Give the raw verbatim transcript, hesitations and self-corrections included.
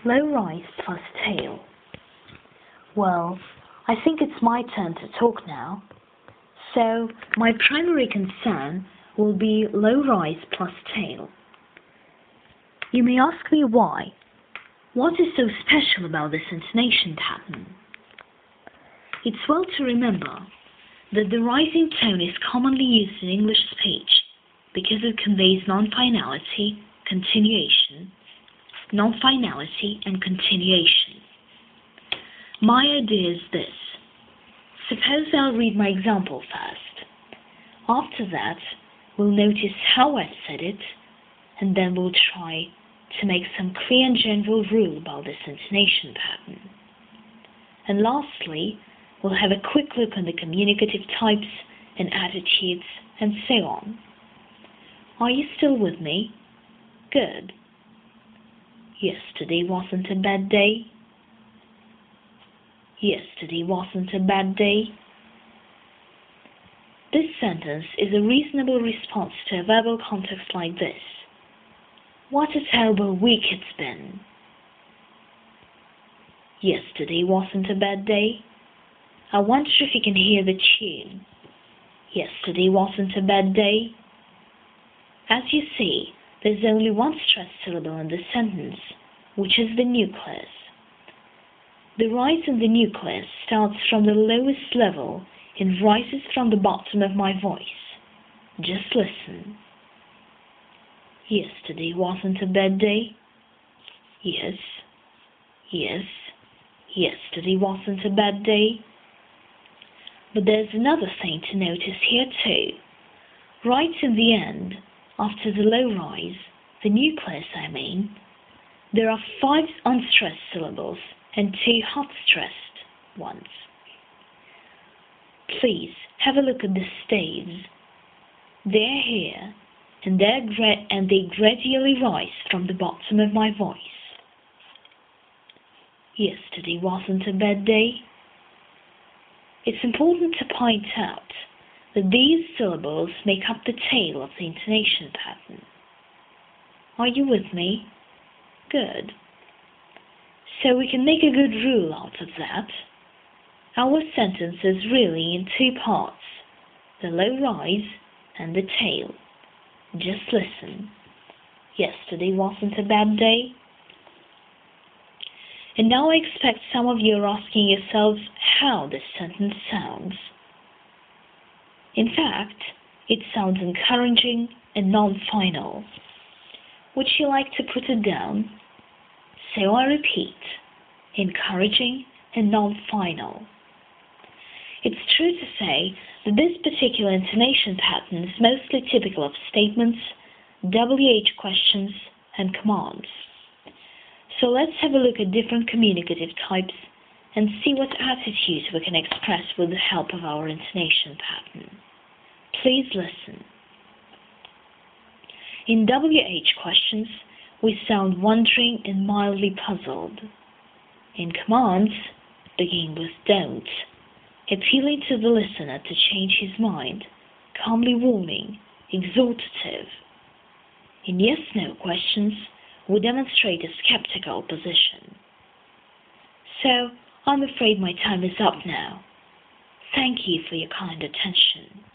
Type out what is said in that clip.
Low rise plus tail. Well, I think it's my turn to talk now. So, my primary concern will be low rise plus tail. You may ask me why. What is so special about this intonation pattern? It's well to remember that the rising tone is commonly used in English speech because it conveys non-finality, continuation, non-finality and continuation. My idea is this. Suppose I'll read my example first. After that, we'll notice how I said it, and then we'll try to make some clear and general rule about this intonation pattern. And lastly, we'll have a quick look on the communicative types and attitudes and so on. Are you still with me? Good. Yesterday wasn't a bad day. Yesterday wasn't a bad day. This sentence is a reasonable response to a verbal context like this. What a terrible week it's been. Yesterday wasn't a bad day. I wonder if you can hear the tune. Yesterday wasn't a bad day. As you see, there's only one stressed syllable in this sentence, which is the nucleus. The rise in the nucleus starts from the lowest level and rises from the bottom of my voice. Just listen. Yesterday wasn't a bad day. Yes, yes, yesterday wasn't a bad day. But there's another thing to notice here too. Right in the end, after the low rise, the nucleus I mean, there are five unstressed syllables and two hot-stressed ones. Please have a look at the staves. They're here, and, they're gra and they gradually rise from the bottom of my voice. Yesterday wasn't a bad day. It's important to point out that these syllables make up the tail of the intonation pattern. Are you with me? Good. So we can make a good rule out of that. Our sentence is really in two parts, the low rise and the tail. Just listen. Yesterday wasn't a bad day. And now I expect some of you are asking yourselves how this sentence sounds. In fact, it sounds encouraging and non-final. Would you like to put it down? So I repeat, encouraging and non-final. It's true to say that this particular intonation pattern is mostly typical of statements, W H questions, and commands. So let's have a look at different communicative types and see what attitudes we can express with the help of our intonation pattern. Please listen. In W H questions, we sound wondering and mildly puzzled. In commands, begin with don't, appealing to the listener to change his mind, calmly warning, exhortative. In yes-no questions, we demonstrate a skeptical position. So, I'm afraid my time is up now. Thank you for your kind attention.